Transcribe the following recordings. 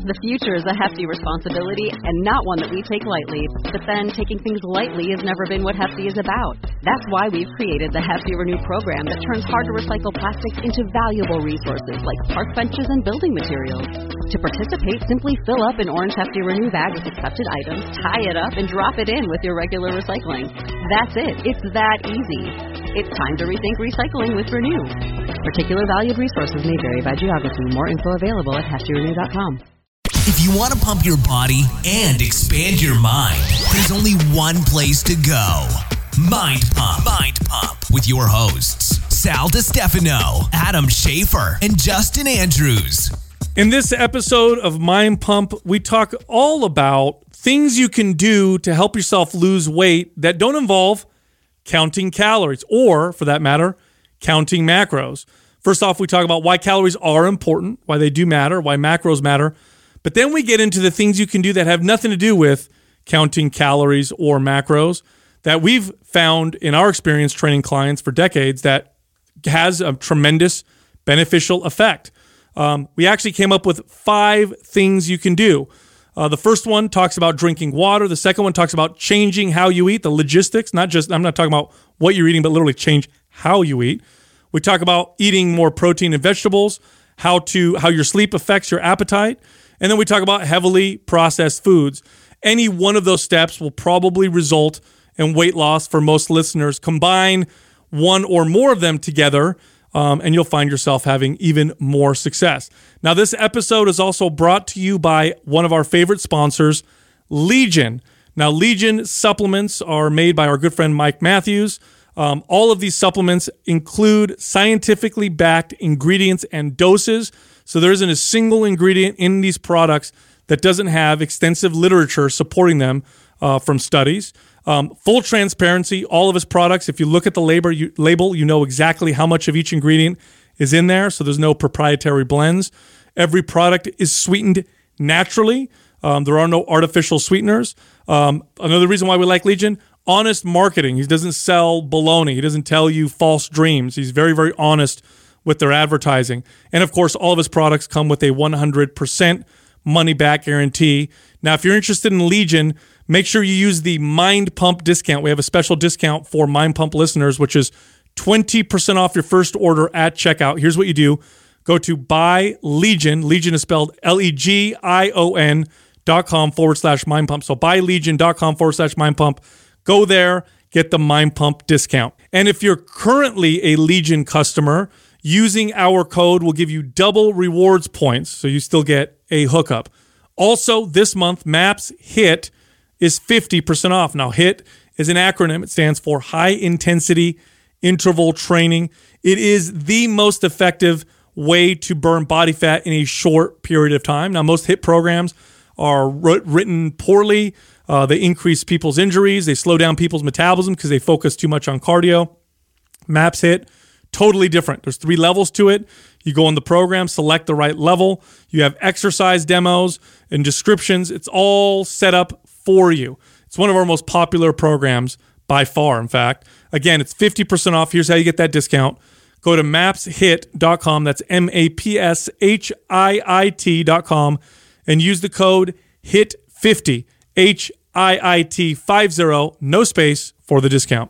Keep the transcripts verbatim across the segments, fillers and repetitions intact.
The future is a hefty responsibility and not one that we take lightly. But then taking things lightly has never been what Hefty is about. That's why we've created the Hefty Renew program that turns hard-to-recycle plastics into valuable resources like park benches and building materials. To participate, simply fill up an orange Hefty Renew bag with accepted items, tie it up, and drop it in with your regular recycling. That's it. It's that easy. It's time to rethink recycling with Renew. Particular valued resources may vary by geography. More info available at hefty renew dot com. If you want to pump your body and expand your mind, there's only one place to go. Mind Pump. Mind Pump. With your hosts, Sal DiStefano, Adam Schafer, and Justin Andrews. In this episode of Mind Pump, we talk all about things you can do to help yourself lose weight that don't involve counting calories, or, for that matter, counting macros. First off, we talk about why calories are important, why they do matter, why macros matter. But then we get into the things you can do that have nothing to do with counting calories or macros that we've found in our experience training clients for decades that has a tremendous beneficial effect. Um, we actually came up with five things you can do. Uh, the first one talks about drinking water. The second one talks about changing how you eat, the logistics, not just, I'm not talking about what you're eating, but literally change how you eat. We talk about eating more protein and vegetables, how to how your sleep affects your appetite, and then we talk about heavily processed foods. Any one of those steps will probably result in weight loss for most listeners. Combine one or more of them together, um, and you'll find yourself having even more success. Now, this episode is also brought to you by one of our favorite sponsors, Legion. Now, Legion supplements are made by our good friend Mike Matthews. Um, all of these supplements include scientifically backed ingredients and doses. So there isn't a single ingredient in these products that doesn't have extensive literature supporting them uh, from studies. Um, full transparency, all of his products, if you look at the label you, label, you know exactly how much of each ingredient is in there. So there's no proprietary blends. Every product is sweetened naturally. Um, there are no artificial sweeteners. Um, another reason why we like Legion, honest marketing. He doesn't sell baloney. He doesn't tell you false dreams. He's very, very honest with their advertising. And of course, all of his products come with a one hundred percent money-back guarantee. Now, if you're interested in Legion, make sure you use the Mind Pump discount. We have a special discount for Mind Pump listeners, which is twenty percent off your first order at checkout. Here's what you do. Go to Buy Legion. Legion is spelled L E G I O N dot com forward slash Mind Pump. So buylegion.com forward slash Mind Pump. Go there, get the Mind Pump discount. And if you're currently a Legion customer, using our code will give you double rewards points, so you still get a hookup. Also, this month, MAPS HIT is fifty percent off. Now, HIT is an acronym. It stands for High Intensity Interval Training. It is the most effective way to burn body fat in a short period of time. Now, most HIT programs are written poorly. Uh, they increase people's injuries. They slow down people's metabolism because they focus too much on cardio. MAPS HIT, totally different. There's three levels to it. You go in the program, select the right level. You have exercise demos and descriptions. It's all set up for you. It's one of our most popular programs by far, in fact. Again, it's fifty percent off. Here's how you get that discount. Go to maps hit dot com. That's M A P S H I I T dot com and use the code hit fifty. H I I T fifty, no space, for the discount.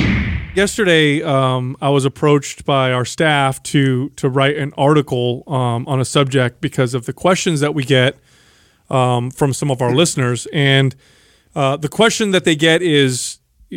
Yesterday, um, I was approached by our staff to to write an article um, on a subject because of the questions that we get um, from some of our listeners. And uh, the question that they get is,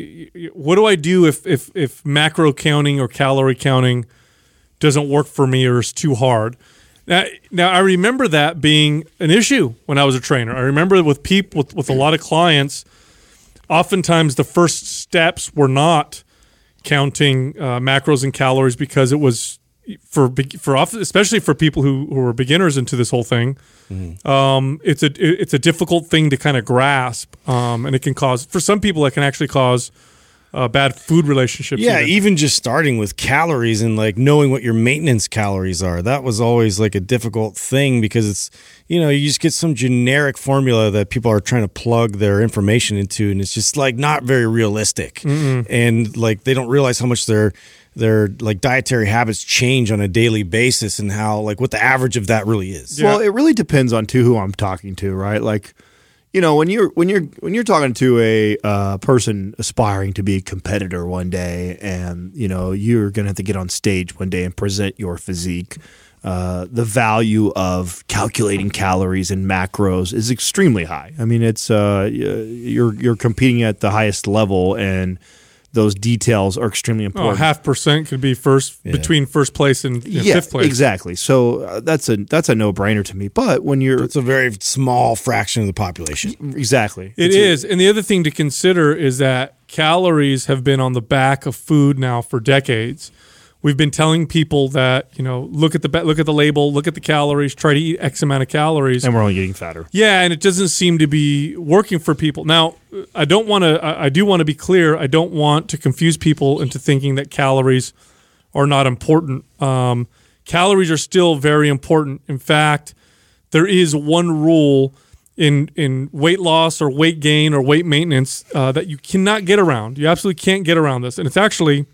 what do I do if, if, if macro counting or calorie counting doesn't work for me or is too hard? Now, now, I remember that being an issue when I was a trainer. I remember with people, with, with a lot of clients, oftentimes the first steps were not counting uh, macros and calories because it was for for especially for people who, who are beginners into this whole thing. Mm-hmm. Um, it's a it's a difficult thing to kind of grasp, um, and it can cause for some people it can actually cause Uh, bad food relationships. Yeah, even. even just starting with calories and like knowing what your maintenance calories are. That was always like a difficult thing because it's, you know, you just get some generic formula that people are trying to plug their information into, and it's just like not very realistic. Mm-mm. And like they don't realize how much they're their like dietary habits change on a daily basis, and how like what the average of that really is. Yeah. Well, it really depends on too who I'm talking to, right? Like, you know, when you're when you're when you're talking to a uh, person aspiring to be a competitor one day, and you know you're going to have to get on stage one day and present your physique. Uh, the value of calculating calories and macros is extremely high. I mean, it's uh, you're you're competing at the highest level, and those details are extremely important. Oh, half percent could be first yeah. between first place and you know, yeah, fifth place. Exactly. So uh, that's a that's a no brainer to me. But when you're, it's a very small fraction of the population. Exactly. It it's is, a, and the other thing to consider is that calories have been on the back of food now for decades. We've been telling people that, you know, look at the look at the label, look at the calories, try to eat X amount of calories. And we're only getting fatter. Yeah, and it doesn't seem to be working for people. Now, I don't want to I do want to be clear. I don't want to confuse people into thinking that calories are not important. Um, calories are still very important. In fact, there is one rule in in weight loss or weight gain or weight maintenance uh, that you cannot get around. You absolutely can't get around this. And it's actually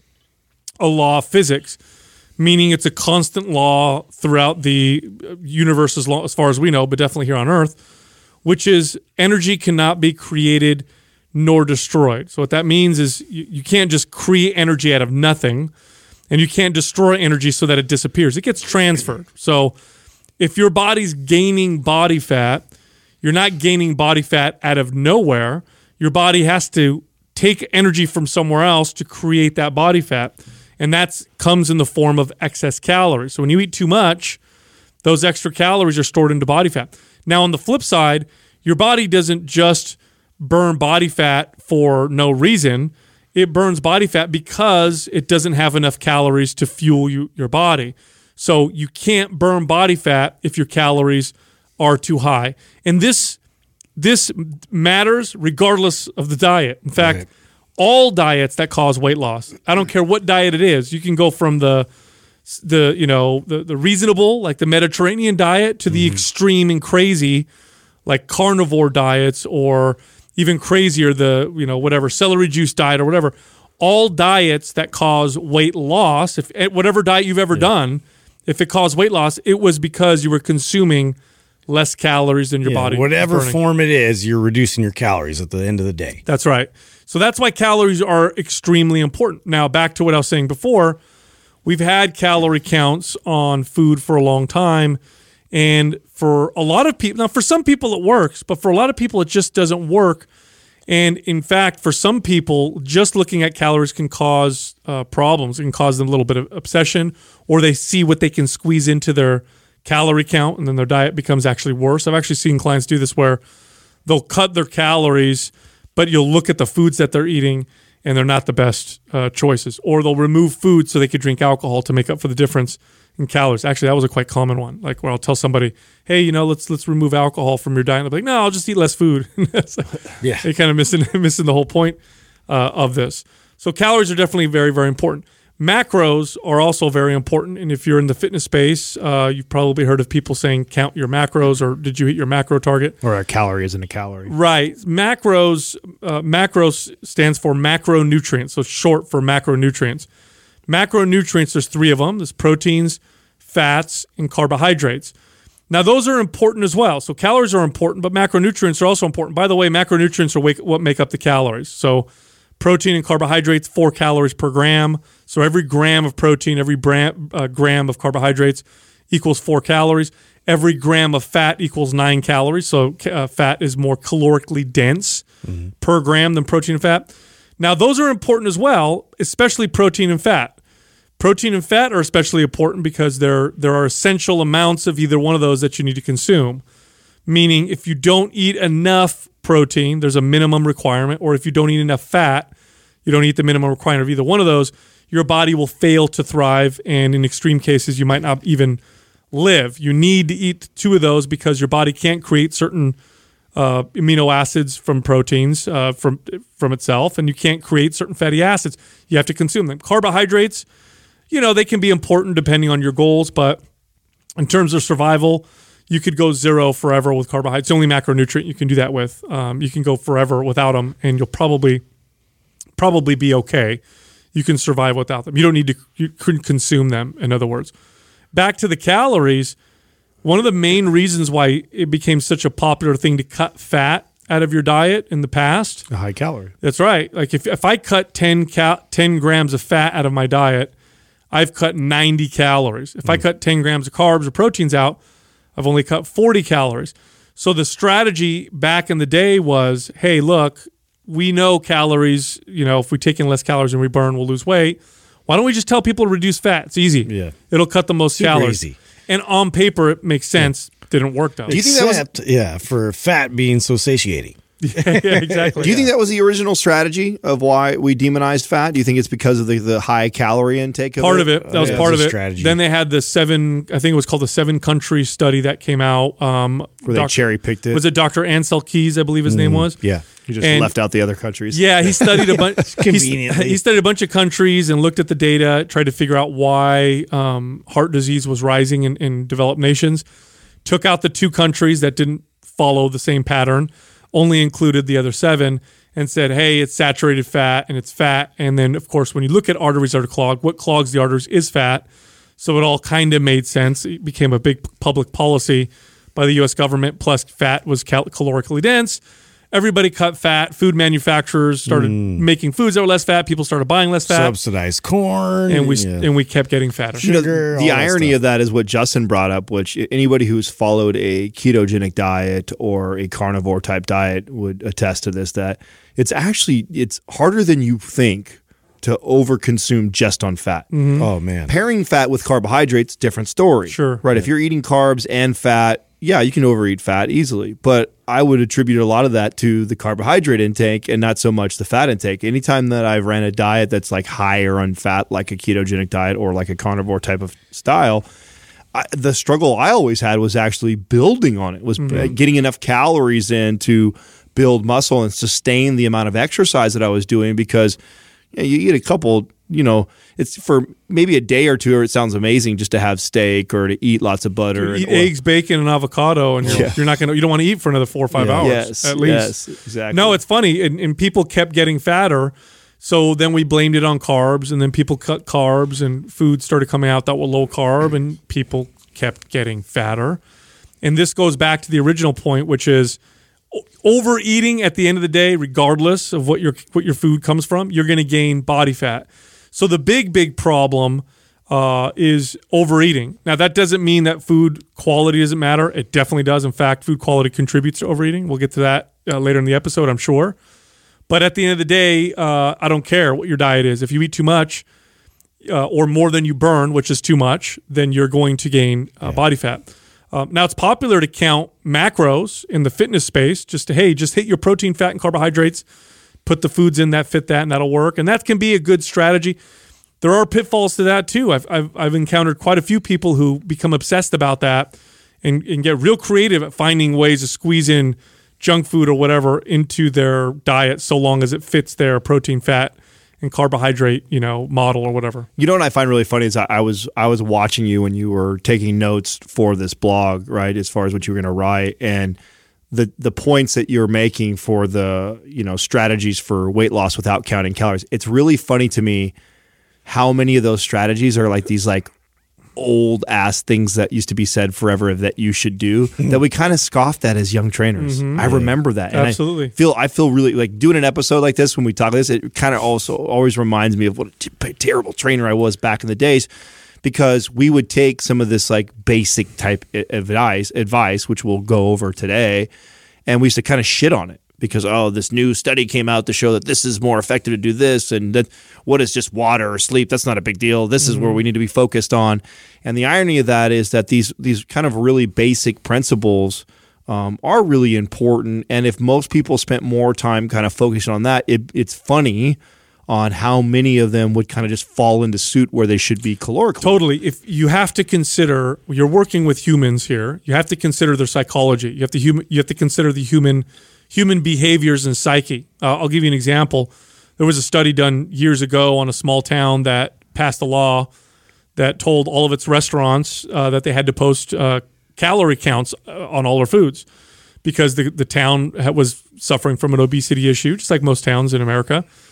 a law of physics, meaning it's a constant law throughout the universe as, long, as far as we know, but definitely here on Earth, which is energy cannot be created nor destroyed. So what that means is you, you can't just create energy out of nothing, and you can't destroy energy so that it disappears. It gets transferred. So if your body's gaining body fat, you're not gaining body fat out of nowhere. Your body has to take energy from somewhere else to create that body fat. And that comes in the form of excess calories. So when you eat too much, those extra calories are stored into body fat. Now, on the flip side, your body doesn't just burn body fat for no reason. It burns body fat because it doesn't have enough calories to fuel you, your body. So you can't burn body fat if your calories are too high. And this, this matters regardless of the diet. In fact, right. all diets that cause weight loss, I don't care what diet it is. You can go from the the you know the, the reasonable, like the Mediterranean diet, to the mm-hmm. extreme and crazy, like carnivore diets, or even crazier, the you know whatever celery juice diet or whatever. All diets that cause weight loss, if whatever diet you've ever yeah. done, if it caused weight loss, it was because you were consuming less calories than your yeah, body. Whatever burning. form it is, you're reducing your calories at the end of the day. That's right. So that's why calories are extremely important. Now, back to what I was saying before, we've had calorie counts on food for a long time. And for a lot of people, now for some people it works, but for a lot of people it just doesn't work. And in fact, for some people, just looking at calories can cause uh, problems. It can cause them a little bit of obsession, or they see what they can squeeze into their calorie count, and then their diet becomes actually worse. I've actually seen clients do this where they'll cut their calories, but you'll look at the foods that they're eating and they're not the best uh, choices. Or they'll remove food so they could drink alcohol to make up for the difference in calories. Actually, that was a quite common one. Like where I'll tell somebody, hey, you know, let's let's remove alcohol from your diet. And they'll be like, no, I'll just eat less food. Like, yeah. They're kind of missing, missing the whole point uh, of this. So calories are definitely very, very important. Macros are also very important, and if you're in the fitness space, uh, you've probably heard of people saying count your macros, or did you hit your macro target? Or a calorie isn't a calorie. Right. Macros, uh, macros stands for macronutrients, so short for macronutrients. Macronutrients, there's three of them. There's proteins, fats, and carbohydrates. Now, those are important as well. So calories are important, but macronutrients are also important. By the way, macronutrients are what make up the calories. So protein and carbohydrates, four calories per gram. So every gram of protein, every gram, uh, gram of carbohydrates equals four calories. Every gram of fat equals nine calories. So uh, fat is more calorically dense mm-hmm. per gram than protein and fat. Now, those are important as well, especially protein and fat. Protein and fat are especially important because there, there are essential amounts of either one of those that you need to consume. Meaning, if you don't eat enough protein, there's a minimum requirement, or if you don't eat enough fat, you don't eat the minimum requirement of either one of those, your body will fail to thrive, and in extreme cases, you might not even live. You need to eat two of those because your body can't create certain uh, amino acids from proteins uh, from from itself, and you can't create certain fatty acids. You have to consume them. Carbohydrates, you know, they can be important depending on your goals, but in terms of survival, you could go zero forever with carbohydrates. It's the only macronutrient you can do that with. Um, you can go forever without them, and you'll probably probably be okay. you can survive without them. You don't need to, you couldn't consume them, in other words. Back to the calories, one of the main reasons why it became such a popular thing to cut fat out of your diet in the past. A high calorie. That's right. Like if, if I cut ten, cal- ten grams of fat out of my diet, I've cut ninety calories. If mm. I cut ten grams of carbs or proteins out, I've only cut forty calories. So the strategy back in the day was, hey, look, we know calories, you know, if we take in less calories and we burn, we'll lose weight. Why don't we just tell people to reduce fat? It's easy. Yeah. It'll cut the most Super calories. Easy. And on paper, it makes sense. Yeah. Didn't work, though. Do you think that was- Except, yeah, for fat being so satiating. yeah, exactly. Do you think that was the original strategy of why we demonized fat? Do you think it's because of the, the high calorie intake of part it? of it. That was yeah, part it of was a it. strategy. Then they had the seven, I think it was called the seven country study that came out. Um, Where they Doc- cherry picked it? Was it Doctor Ansel Keys, I believe his name was? Yeah. You just and- left out the other countries. Yeah, he studied a bunch. Conveniently. He studied a bunch of countries and looked at the data, tried to figure out why um, heart disease was rising in, in developed nations. Took out the two countries that didn't follow the same pattern, only included the other seven, and said, hey, it's saturated fat and it's fat. And then, of course, when you look at arteries that are clogged, what clogs the arteries is fat. So it all kind of made sense. It became a big public policy by the U S government, plus fat was cal- calorically dense. Everybody cut fat. Food manufacturers started Mm. making foods that were less fat. People started buying less fat. Subsidized corn. and we yeah. and we kept getting fatter. You know, Sugar, all the that irony stuff. of that is what Justin brought up, which anybody who's followed a ketogenic diet or a carnivore type diet would attest to this, that it's actually it's harder than you think to overconsume just on fat. Oh, man. Pairing fat with carbohydrates, different story. Sure. Right. If you're eating carbs and fat, yeah, you can overeat fat easily. But I would attribute a lot of that to the carbohydrate intake and not so much the fat intake. Anytime that I've ran a diet that's like higher on fat, like a ketogenic diet or like a carnivore type of style, I, the struggle I always had was actually building on it, was mm-hmm. getting enough calories in to build muscle and sustain the amount of exercise that I was doing, because you know, you eat a couple, you know, it's for maybe a day or two, or it sounds amazing just to have steak or to eat lots of butter. Eat and oil. eggs, bacon, and avocado, and you're, Yeah. you're not gonna. You don't want to eat for another four or five Yeah. hours Yes, at least. yes, exactly. No, it's funny, and, and people kept getting fatter. So then we blamed it on carbs, and then people cut carbs, and food started coming out that were low carb, and people kept getting fatter. And this goes back to the original point, which is o- overeating at the end of the day, regardless of what your what your food comes from, you're going to gain body fat. So the big, big problem uh, is overeating. Now, that doesn't mean that food quality doesn't matter. It definitely does. In fact, food quality contributes to overeating. We'll get to that uh, later in the episode, I'm sure. But at the end of the day, uh, I don't care what your diet is. If you eat too much uh, or more than you burn, which is too much, then you're going to gain uh, yeah. body fat. Um, now, it's popular to count macros in the fitness space, just to, hey, just hit your protein, fat, and carbohydrates, put the foods in that fit that, and that'll work. And that can be a good strategy. There are pitfalls to that, too. I've, I've, I've encountered quite a few people who become obsessed about that and, and get real creative at finding ways to squeeze in junk food or whatever into their diet, so long as it fits their protein, fat, and carbohydrate, you know, model or whatever. You know what I find really funny is I, I was I was watching you when you were taking notes for this blog, right, as far as what you were going to write, and the the points that you're making for the, you know, strategies for weight loss without counting calories. It's really funny to me how many of those strategies are like these like old ass things that used to be said forever that you should do that we kind of scoffed at as young trainers. Mm-hmm. I remember that. And Absolutely. I feel I feel really like doing an episode like this when we talk this, it kind of also always reminds me of what a t- terrible trainer I was back in the days, because we would take some of this like basic type advice, advice, which we'll go over today, and we used to kind of shit on it. Because, oh, this new study came out to show that this is more effective to do this, and that what is just water or sleep, that's not a big deal. This mm-hmm. is where we need to be focused on. And the irony of that is that these these kind of really basic principles um, are really important. And if most people spent more time kind of focusing on that, it, it's funny on how many of them would kind of just fall into suit where they should be calorically. Totally. If you have to consider, you're working with humans here, you have to consider their psychology. You have to hum, you have to consider the human human behaviors and psyche. Uh, I'll give you an example. There was a study done years ago on a small town that passed a law that told all of its restaurants uh, that they had to post uh, calorie counts uh, on all their foods, because the, the town was suffering from an obesity issue, just like most towns in America.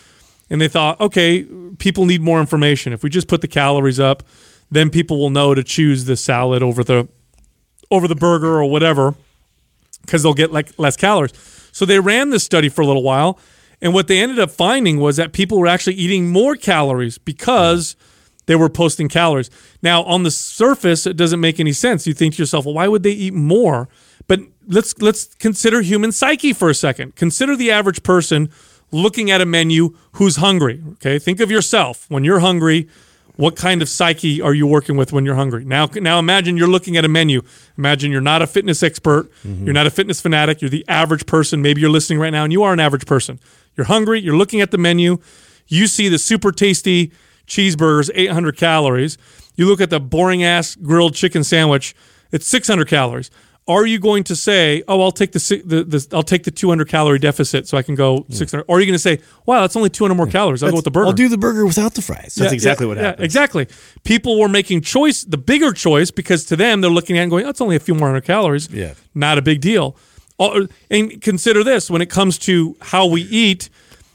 and they thought, okay, people need more information. If we just put the calories up, then people will know to choose the salad over the over the burger or whatever, because they'll get like less calories. So they ran this study for a little while, and what they ended up finding was that people were actually eating more calories because they were posting calories. Now, on the surface, it doesn't make any sense. You think to yourself, well, why would they eat more? But let's let's consider human psyche for a second. Consider the average person looking at a menu who's hungry. Okay, think of yourself when you're hungry. What kind of psyche are you working with when you're hungry? Now, now imagine you're looking at a menu. Imagine you're not a fitness expert. Mm-hmm. You're not a fitness fanatic. You're the average person. Maybe you're listening right now, and you are an average person. You're hungry. You're looking at the menu. You see the super tasty cheeseburgers, eight hundred calories. You look at the boring-ass grilled chicken sandwich. It's six hundred calories. Are you going to say, "Oh, I'll take the the, the I'll take the two hundred calorie deficit so I can go yeah. six hundred"? Or are you going to say, "Wow, that's only two hundred more calories. I'll that's, go with the burger. I'll do the burger without the fries." That's yeah, exactly yeah, what yeah, happened. Exactly. People were making choice, the bigger choice, because to them they're looking at it and going, "That's only a few more hundred calories. Yeah, not a big deal." And consider this: when it comes to how we eat,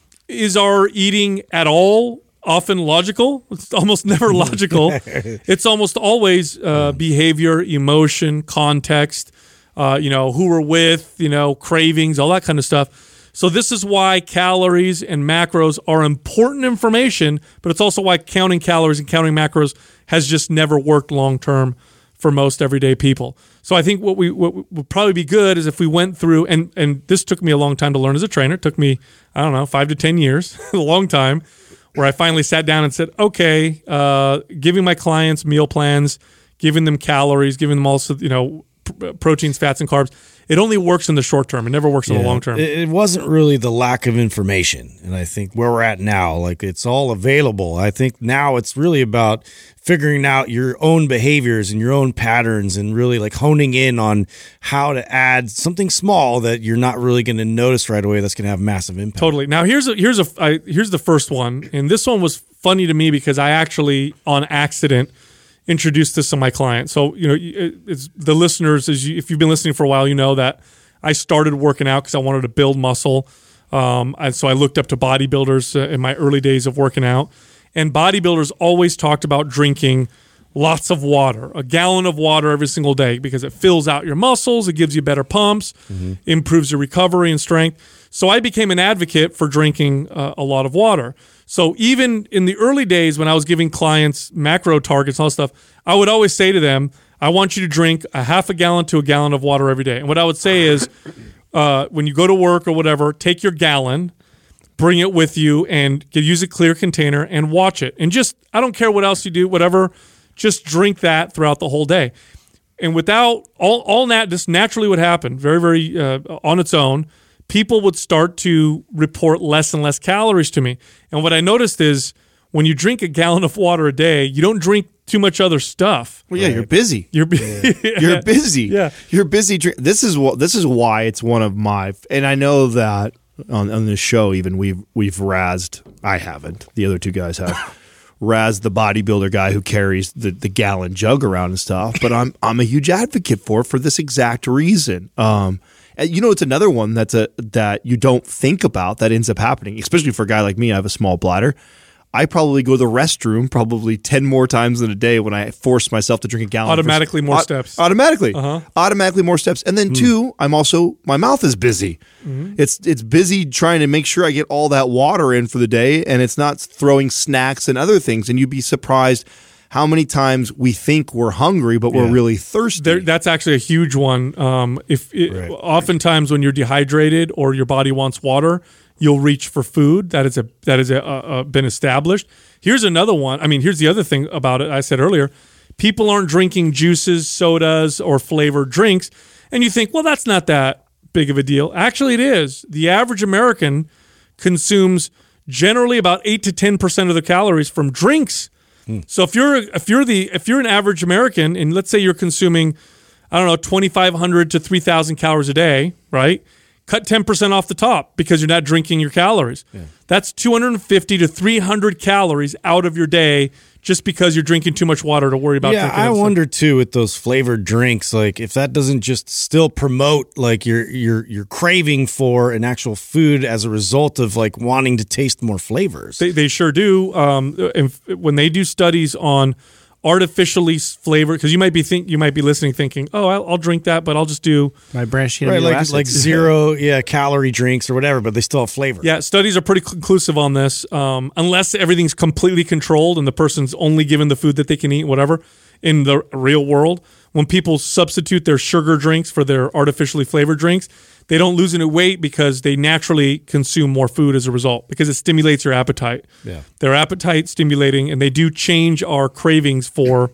is our eating at all often logical? It's almost never logical. It's almost always uh, behavior, emotion, context. Uh, you know, who we're with, you know, cravings, all that kind of stuff. So this is why calories and macros are important information, but it's also why counting calories and counting macros has just never worked long-term for most everyday people. So I think what we what would probably be good is if we went through, and, and this took me a long time to learn as a trainer. It took me, I don't know, five to ten years, a long time, where I finally sat down and said, okay, uh, giving my clients meal plans, giving them calories, giving them also, you know, proteins, fats, and carbs. It only works in the short term. It never works in yeah, the long term. It wasn't really the lack of information. And I think where we're at now, like it's all available. I think now it's really about figuring out your own behaviors and your own patterns and really like honing in on how to add something small that you're not really going to notice right away that's going to have massive impact. Totally. Now here's a, here's a I, here's the first one, and this one was funny to me because I actually on accident introduced this to my client. So, you know, it's the listeners, as you, if you've been listening for a while, you know that I started working out because I wanted to build muscle. Um, and so I looked up to bodybuilders uh, in my early days of working out. And bodybuilders always talked about drinking lots of water, a gallon of water every single day, because it fills out your muscles, it gives you better pumps, mm-hmm. improves your recovery and strength. So I became an advocate for drinking uh, a lot of water. So even in the early days when I was giving clients macro targets and all that stuff, I would always say to them, I want you to drink a half a gallon to a gallon of water every day. And what I would say is, uh, when you go to work or whatever, take your gallon, bring it with you, and use a clear container and watch it. And just, I don't care what else you do, whatever, just drink that throughout the whole day. And without, all, all that, this naturally would happen, very, very uh, on its own. People would start to report less and less calories to me. And what I noticed is when you drink a gallon of water a day, you don't drink too much other stuff. Well, yeah, right? You're busy. You're, yeah. you're busy. Yeah. You're busy. Drink- this is what, this is why it's one of my, and I know that on, on this show, even we've, we've razzed, I haven't, the other two guys have, razzed the bodybuilder guy who carries the, the gallon jug around and stuff. But I'm, I'm a huge advocate for it for this exact reason. Um, You know, it's another one that's a that you don't think about that ends up happening, especially for a guy like me. I have a small bladder. I probably go to the restroom probably ten more times in a day when I force myself to drink a gallon. Automatically for, more uh, steps. Automatically. Uh-huh. Automatically more steps. And then mm. two, I'm also, my mouth is busy. Mm-hmm. It's it's busy trying to make sure I get all that water in for the day, and it's not throwing snacks and other things. And you'd be surprised how many times we think we're hungry, but we're yeah. really thirsty. There, that's actually a huge one. Um, if it, right. Oftentimes when you're dehydrated or your body wants water, you'll reach for food. That is a that is a, a, a been established. Here's another one. I mean, here's the other thing about it. I said earlier, people aren't drinking juices, sodas, or flavored drinks, and you think, well, that's not that big of a deal. Actually, it is. The average American consumes generally about eight to ten percent of the calories from drinks. So if you're if you're the if you're an average American, and let's say you're consuming, I don't know, twenty-five hundred to three thousand calories a day, right? Cut ten percent off the top because you're not drinking your calories. Yeah. That's two hundred fifty to three hundred calories out of your day just because you're drinking too much water to worry about Yeah, drinking I other stuff. wonder too with those flavored drinks, like if that doesn't just still promote like your your your craving for an actual food as a result of like wanting to taste more flavors. They, they sure do. Um, and f- when they do studies on artificially flavored, because you might be think you might be listening, thinking, "Oh, I'll, I'll drink that, but I'll just do." My branched chain Right, amino like acids. like zero, yeah, calorie drinks or whatever, but they still have flavor. Yeah, studies are pretty conclusive on this. Um, unless everything's completely controlled and the person's only given the food that they can eat, whatever. In the real world, when people substitute their sugar drinks for their artificially flavored drinks, they don't lose any weight because they naturally consume more food as a result because it stimulates your appetite. Yeah. They're appetite stimulating, and they do change our cravings for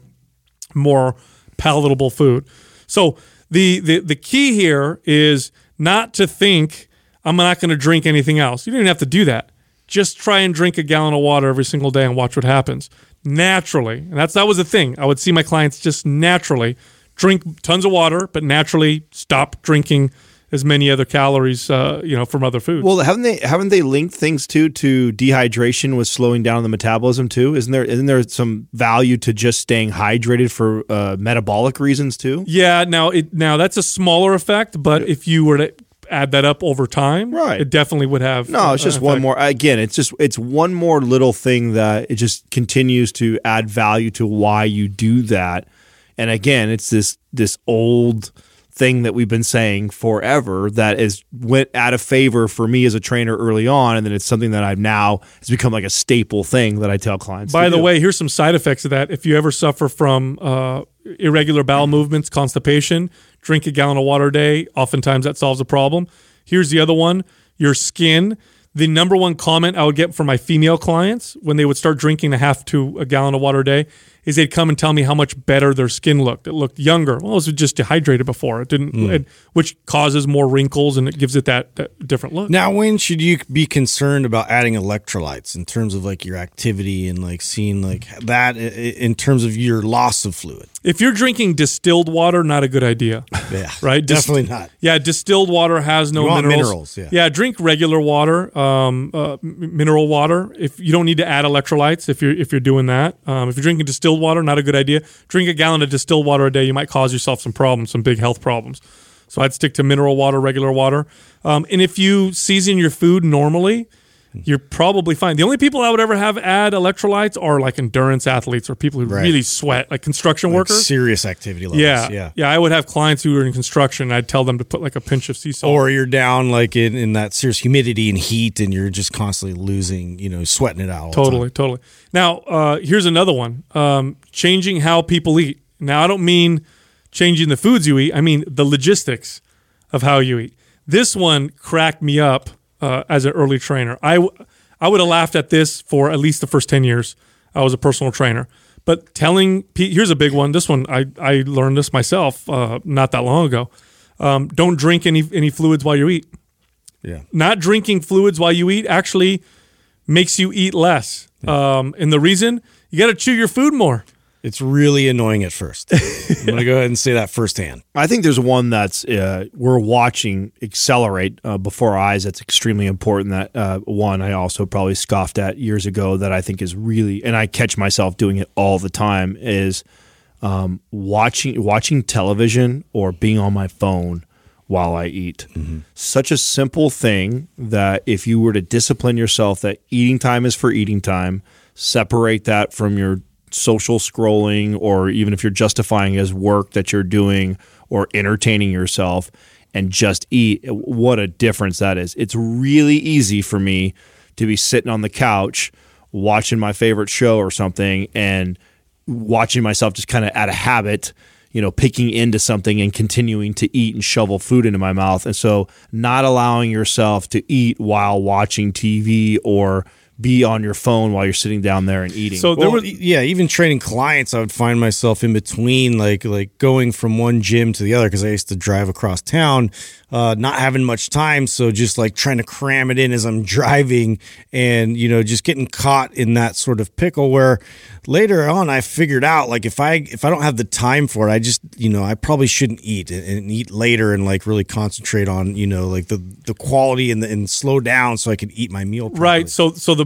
more palatable food. So the the, the key here is not to think, I'm not going to drink anything else. You don't even have to do that. Just try and drink a gallon of water every single day and watch what happens. Naturally, and that's that was the thing. I would see my clients just naturally drink tons of water, but naturally stop drinking as many other calories, uh, you know, from other foods. Well, haven't they haven't they linked things too to dehydration with slowing down the metabolism too? Isn't there isn't there some value to just staying hydrated for uh, metabolic reasons too? Yeah, now it now that's a smaller effect, but if you were to add that up over time, Right. it definitely would have. No, it's an just one effect. more. Again, it's just it's one more little thing that it just continues to add value to why you do that. And again, it's this this old thing that we've been saying forever that is went out of favor for me as a trainer early on, and then it's something that I've now has become like a staple thing that I tell clients. By to the do. way, here's some side effects of that. If you ever suffer from uh, irregular bowel movements, constipation, drink a gallon of water a day. Oftentimes that solves the problem. Here's the other one, your skin. The number one comment I would get from my female clients when they would start drinking a half to a gallon of water a day is they'd come and tell me how much better their skin looked. It looked younger. Well, it was just dehydrated before. It didn't, it, which causes more wrinkles and it gives it that, that different look. Now, when should you be concerned about adding electrolytes in terms of like your activity and like seeing like that i- i- in terms of your loss of fluid? If you're drinking distilled water, not a good idea. Yeah, Right? Dist- definitely not. Yeah, distilled water has no You want minerals. minerals, yeah. drink regular water, um, uh, m- mineral water. If you don't need to add electrolytes, if you're if you're doing that, um, if you're drinking distilled water, not a good idea. Drink a gallon of distilled water a day, you might cause yourself some problems, some big health problems. So I'd stick to mineral water, regular water. Um, and if you season your food normally, you're probably fine. The only people I would ever have add electrolytes are like endurance athletes or people who Right. really sweat, like construction Like workers. serious activity levels. Yeah, yeah. yeah. I would have clients who are in construction. And I'd tell them to put like a pinch of sea salt. Or you're down like in, in that serious humidity and heat, and you're just constantly losing, you know, sweating it out. all the totally, time. totally. Now, uh, here's another one: um, changing how people eat. Now, I don't mean changing the foods you eat. I mean the logistics of how you eat. This one cracked me up uh, as an early trainer. I w- I would have laughed at this for at least the first ten years I was a personal trainer. But telling pe- here's a big one. This one I, I learned this myself uh, not that long ago. Um, don't drink any any fluids while you eat. Yeah. Not drinking fluids while you eat actually makes you eat less. Um, and the reason, you got to chew your food more. It's really annoying at first. I'm going to go ahead and say that firsthand. I think there's one that's uh, we're watching accelerate uh, before our eyes. That's extremely important. That uh, one I also probably scoffed at years ago. That I think is really, and I catch myself doing it all the time. Is um, watching watching television or being on my phone while I eat. Mm-hmm. Such a simple thing that if you were to discipline yourself, that eating time is for eating time. Separate that from your social scrolling, or even if you're justifying as work that you're doing or entertaining yourself, and just eat. What a difference that is. It's really easy for me to be sitting on the couch watching my favorite show or something and watching myself just kind of out of habit, you know, picking into something and continuing to eat and shovel food into my mouth. And so not allowing yourself to eat while watching T V or be on your phone while you're sitting down there and eating. So there Well, was yeah, even training clients, I would find myself in between, like like going from one gym to the other because I used to drive across town, uh, not having much time, so just like trying to cram it in as I'm driving, and you know, just getting caught in that sort of pickle where later on I figured out like if I if I don't have the time for it, I just you know I probably shouldn't eat and, and eat later and like really concentrate on you know like the the quality and the, and slow down so I could eat my meal properly. right. So so the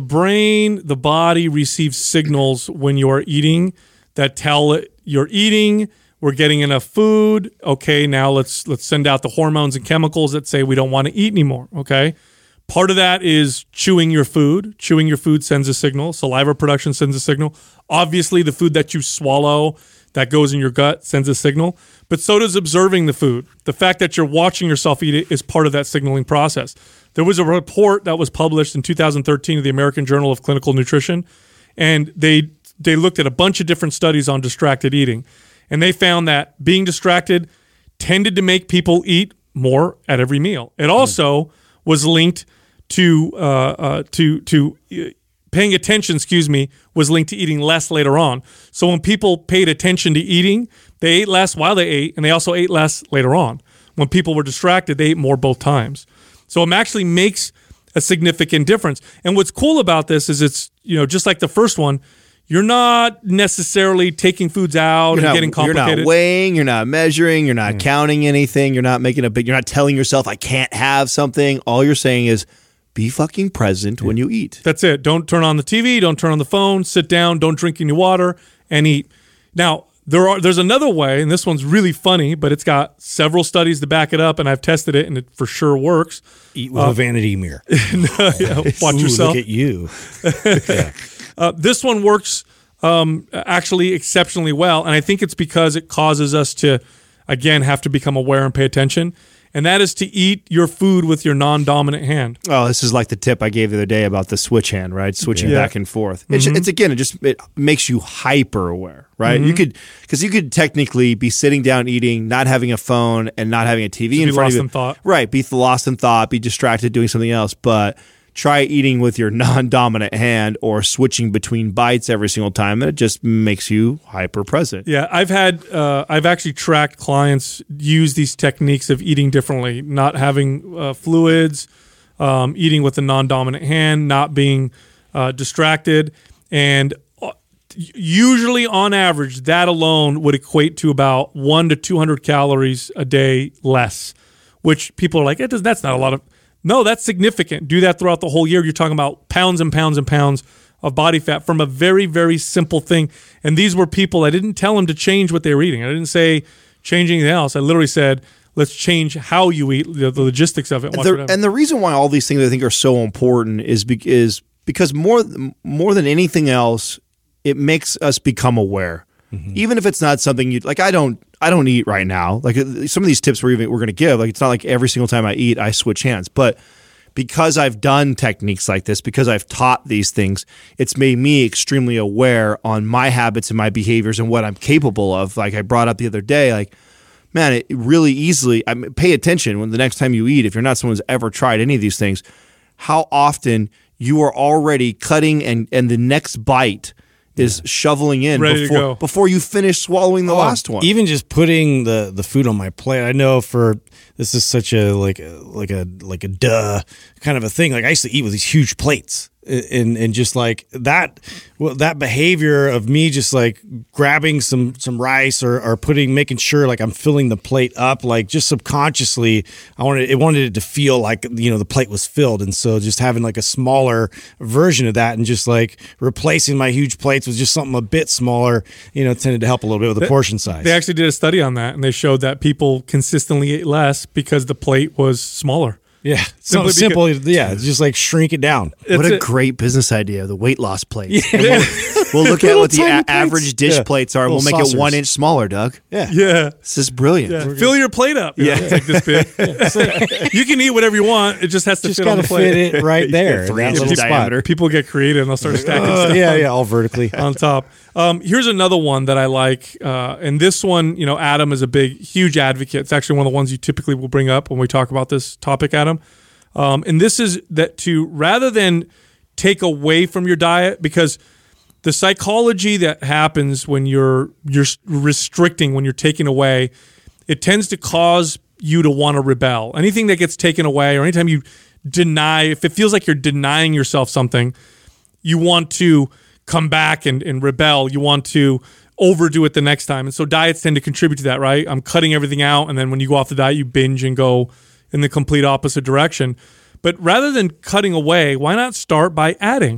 brain, the body receives signals when you are eating that tell it you're eating, we're getting enough food. Okay, now let's let's send out the hormones and chemicals that say we don't want to eat anymore, okay? Part of that is chewing your food. Chewing your food sends a signal. Saliva production sends a signal. Obviously, the food that you swallow that goes in your gut sends a signal, but so does observing the food. The fact that you're watching yourself eat it is part of that signaling process. There was a report that was published in two thousand thirteen in the American Journal of Clinical Nutrition, and they they looked at a bunch of different studies on distracted eating, and they found that being distracted tended to make people eat more at every meal. It also mm. was linked to uh, uh, to to uh, paying attention, excuse me, was linked to eating less later on. So when people paid attention to eating, they ate less while they ate, and they also ate less later on. When people were distracted, they ate more both times. So it actually makes a significant difference. And what's cool about this is it's, you know, just like the first one, you're not necessarily taking foods out you're and not, getting complicated. You're not weighing, you're not measuring, you're not mm. counting anything, you're not making a big, you're not telling yourself I can't have something. All you're saying is be fucking present yeah. when you eat. That's it. Don't turn on the T V, don't turn on the phone, sit down, don't drink any water, and eat. Now, there are there's another way, and this one's really funny, but it's got several studies to back it up, and I've tested it, and it for sure works. Eat with uh, a vanity mirror. no, yeah, watch Ooh, yourself. Look at you. yeah. uh, this one works um, actually exceptionally well, and I think it's because it causes us to, again, have to become aware and pay attention. And that is to eat your food with your non-dominant hand. Oh, this is like the tip I gave the other day about the switch hand, right? Switching yeah. back and forth. Mm-hmm. It's, it's again, it just it makes you hyper aware, right? Mm-hmm. You could because you could technically be sitting down eating, not having a phone and not having a T V just in be front lost of you. in thought. Right, be lost in thought, be distracted doing something else, but try eating with your non-dominant hand or switching between bites every single time, and it just makes you hyper-present. Yeah, I've had, uh, I've actually tracked clients use these techniques of eating differently, not having uh, fluids, um, eating with a non-dominant hand, not being uh, distracted, and usually on average, that alone would equate to about one to two hundred calories a day less, which people are like, it does, that's not a lot of. No, that's significant. Do that throughout the whole year. You're talking about pounds and pounds and pounds of body fat from a very, very simple thing. And these were people, I didn't tell them to change what they were eating. I didn't say change anything else. I literally said, let's change how you eat, the, the logistics of it. And the, and the reason why all these things I think are so important is, be, is because more, more than anything else, it makes us become aware. Mm-hmm. Even if it's not something you like, I don't, I don't eat right now. Like some of these tips we're even we're going to give, like it's not like every single time I eat I switch hands, but because I've done techniques like this, because I've taught these things, it's made me extremely aware on my habits and my behaviors and what I'm capable of. Like I brought up the other day, like man, it really easily. I mean, pay attention when the next time you eat. If you're not someone who's ever tried any of these things, how often you are already cutting and and the next bite is yeah. shoveling in Ready before, to go. before you finish swallowing the oh, last one. Even just putting the, the food on my plate, I know for this is such a like a, like a like a duh kind of a thing. Like I used to eat with these huge plates, and and just like that well, that behavior of me just like grabbing some some rice or, or putting making sure like I'm filling the plate up, like just subconsciously I wanted it wanted it to feel like, you know, the plate was filled. And so just having like a smaller version of that and just like replacing my huge plates with just something a bit smaller, you know, tended to help a little bit with the they, portion size. They actually did a study on that, and they showed that people consistently ate less because the plate was smaller. Yeah, so simple. Yeah, just like shrink it down. What a it. great business idea, the weight loss plates. Yeah. We'll, we'll look at what the a- plates. average dish yeah. plates are. Little We'll make saucers. it one inch smaller, Doug. Yeah. Yeah. This is brilliant. Yeah. Fill your plate up. You Yeah. know, it's like this big. Yeah. You can eat whatever you want. It just has to Just fit on got the to plate. fit it right there. Three that inches little spot. diameter. People get creative and they'll start stacking Uh, stuff. yeah, on, yeah, all vertically. on top. Um, here's another one that I like. Uh, and this one, you know, Adam is a big, huge advocate. It's actually one of the ones you typically will bring up when we talk about this topic, Adam. Um, and this is that to rather than take away from your diet, because the psychology that happens when you're you're restricting, when you're taking away, it tends to cause you to want to rebel. Anything that gets taken away, or anytime you deny, if it feels like you're denying yourself something, you want to come back and, and rebel. You want to overdo it the next time. And so diets tend to contribute to that, right? I'm cutting everything out, and then when you go off the diet, you binge and go in the complete opposite direction. But rather than cutting away, why not start by adding?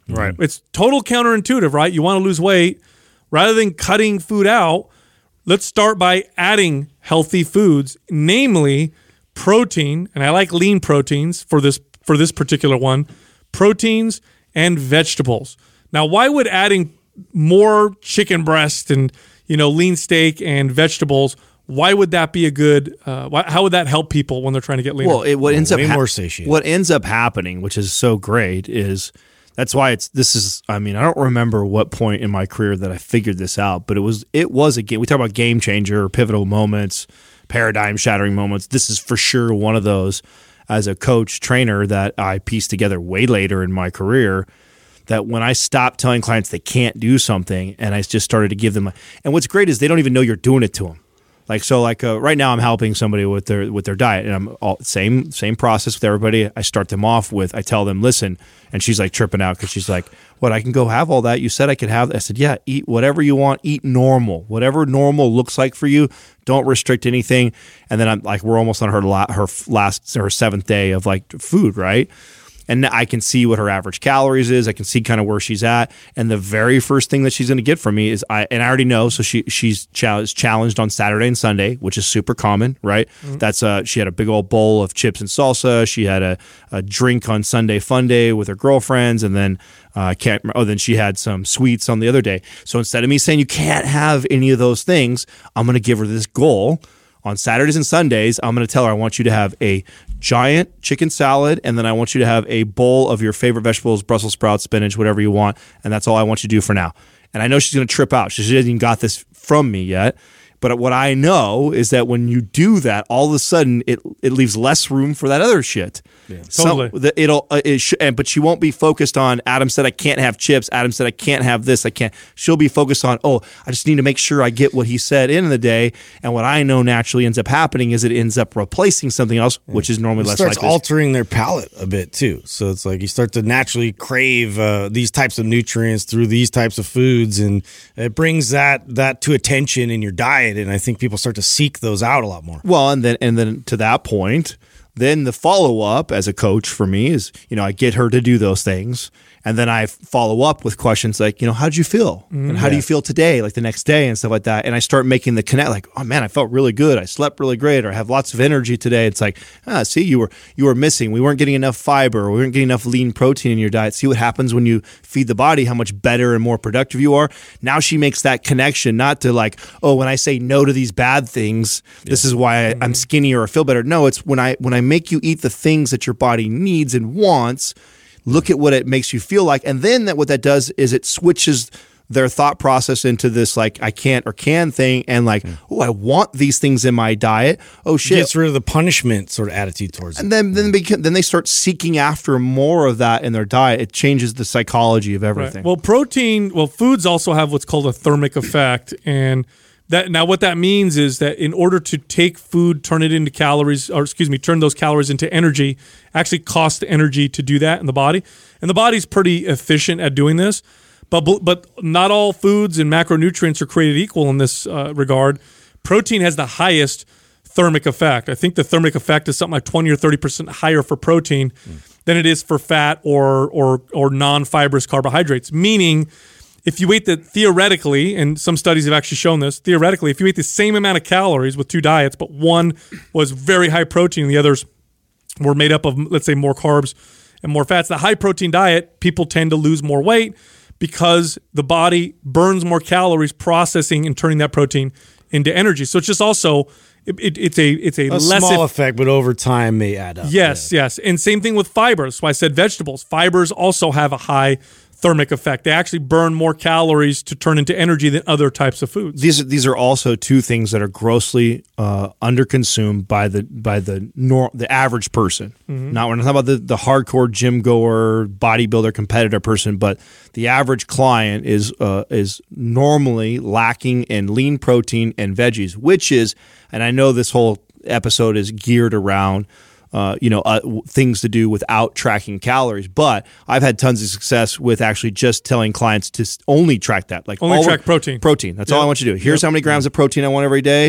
Right. It's total counterintuitive, right? You want to lose weight. Rather than cutting food out, let's start by adding healthy foods, namely protein, and I like lean proteins for this for this particular one, proteins and vegetables. Now, why would adding more chicken breast and, you know, lean steak and vegetables, why would that be a good, uh, why, how would that help people when they're trying to get leaner? Well, it, what ends Way up ha- more satiated. What ends up happening, which is so great, is that's why it's this is. I mean, I don't remember what point in my career that I figured this out, but it was it was a game. We talk about game changer, pivotal moments, paradigm shattering moments. This is for sure one of those. As a coach trainer that I pieced together way later in my career, that when I stopped telling clients they can't do something, and I just started to give them. And what's great is they don't even know you're doing it to them. Like so, like uh, right now, I'm helping somebody with their with their diet, and I'm all same same process with everybody. I start them off with, I tell them, listen, and she's like tripping out because she's like, "What? I can go have all that? You said I could have." I said, "Yeah, eat whatever you want, eat normal, whatever normal looks like for you. Don't restrict anything." And then I'm like, we're almost on her la- her last her seventh day of like food, right? And I can see what her average calories is. I can see kind of where she's at. And the very first thing that she's going to get from me is I, and I already know. So she she's challenged, challenged on Saturday and Sunday, which is super common, right? Mm-hmm. That's uh she had a big old bowl of chips and salsa. She had a, a drink on Sunday Fun Day with her girlfriends, and then uh, can't. Oh, then she had some sweets on the other day. So instead of me saying you can't have any of those things, I'm going to give her this goal. On Saturdays and Sundays, I'm going to tell her I want you to have a giant chicken salad, and then I want you to have a bowl of your favorite vegetables, Brussels sprouts, spinach, whatever you want, and that's all I want you to do for now. And I know she's going to trip out. She hasn't even got this from me yet. But what I know is that when you do that, all of a sudden it it leaves less room for that other shit. Yeah, totally. So the, it'll uh, it sh- and, but she won't be focused on. Adam said I can't have chips. Adam said I can't have this. I can't. She'll be focused on. Oh, I just need to make sure I get what he said in the day. And what I know naturally ends up happening is it ends up replacing something else, yeah. which is normally it less. Starts likely. altering their palate a bit too. So it's like you start to naturally crave uh, these types of nutrients through these types of foods, and it brings that that to attention in your diet. And I think people start to seek those out a lot more. Well, and then and then to that point, then the follow up as a coach for me is, you know, I get her to do those things, and then I follow up with questions like, you know, how did you feel, mm-hmm. and how yeah. do you feel today, like the next day, and stuff like that. And I start making the connect, like, oh man, I felt really good, I slept really great, or I have lots of energy today. It's like, ah, see, you were you were missing, we weren't getting enough fiber, we weren't getting enough lean protein in your diet. See what happens when you feed the body, how much better and more productive you are. Now she makes that connection, not to like, oh, when I say no to these bad things, yeah. this is why I, mm-hmm. I'm skinnier or feel better. No, it's when I when I make you eat the things that your body needs and wants. Look at what it makes you feel like. And then that what that does is it switches their thought process into this like I can't or can thing, and like, oh, I want these things in my diet. Oh shit. Gets rid of the punishment sort of attitude towards and it. then then, beca- then they start seeking after more of that in their diet. It changes the psychology of everything. Right. Well, protein, well, foods also have what's called a thermic effect. And that now what that means is that in order to take food, turn it into calories, or excuse me, turn those calories into energy, actually costs energy to do that in the body. And the body's pretty efficient at doing this. But but not all foods and macronutrients are created equal in this uh, regard. Protein has the highest thermic effect. I think the thermic effect is something like twenty or thirty percent higher for protein mm. than it is for fat or or or non-fibrous carbohydrates. Meaning, if you ate the theoretically, and some studies have actually shown this, theoretically, if you ate the same amount of calories with two diets, but one was very high protein and the others were made up of, let's say, more carbs and more fats, the high protein diet, people tend to lose more weight because the body burns more calories processing and turning that protein into energy. So it's just also it, it, it's a it's a, a less small if, effect, but over time may add up. Yes, yeah. yes, and same thing with fibers. So I said vegetables. Fibers also have a high thermic effect. They actually burn more calories to turn into energy than other types of foods. These are, these are also two things that are grossly uh, underconsumed by the by the nor- the average person. Mm-hmm. Not we're not talking about the, the hardcore gym goer, bodybuilder, competitor person, but the average client is uh, is normally lacking in lean protein and veggies, which is, and I know this whole episode is geared around Uh, you know, uh, w- things to do without tracking calories. But I've had tons of success with actually just telling clients to s- only track that. Like Only all track protein. Protein. That's Yep. all I want you to do. Here's Yep. how many grams of protein I want every day.